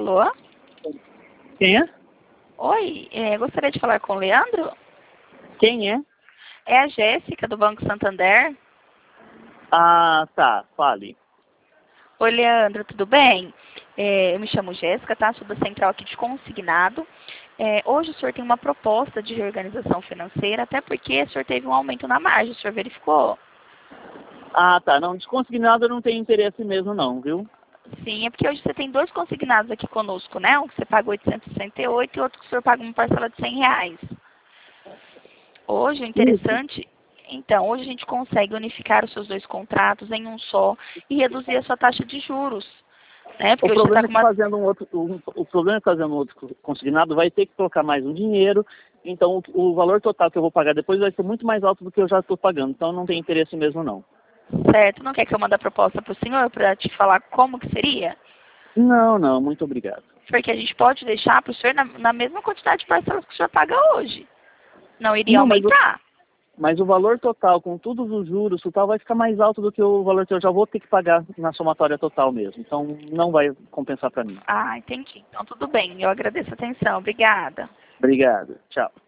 Alô? Quem é? Oi, gostaria de falar com o Leandro? Quem é? É a Jéssica, do Banco Santander. Ah, tá. Fale. Oi, Leandro, tudo bem? Eu me chamo Jéssica, tá? Sou da central aqui de consignado. Hoje o senhor tem uma proposta de reorganização financeira, até porque o senhor teve um aumento na margem, o senhor verificou? Ah, tá. Não, desconsignado eu não tenho interesse mesmo não, viu? Sim, é porque hoje você tem dois consignados aqui conosco, né? Um que você paga 868 e outro que o senhor paga uma parcela de R$ 100. Hoje, o Isso. interessante, então, hoje a gente consegue unificar os seus dois contratos em um só e reduzir a sua taxa de juros, né? O Porque hoje você está problema é com que uma... fazendo o problema é que fazendo um outro consignado vai ter que colocar mais um dinheiro, então o valor total que eu vou pagar depois vai ser muito mais alto do que eu já estou pagando, então não tem interesse mesmo não. Certo, não quer que eu mande a proposta para o senhor para te falar como que seria? Não, não, muito obrigado. Porque a gente pode deixar para o senhor na mesma quantidade de parcelas que o senhor paga hoje. Não iria Não, mas aumentar. o valor total, com todos os juros, o total vai ficar mais alto do que o valor que eu já vou ter que pagar na somatória total mesmo. Então não vai compensar para mim. Ah, entendi. Então tudo bem, eu agradeço a atenção. Obrigada. Obrigado. Tchau.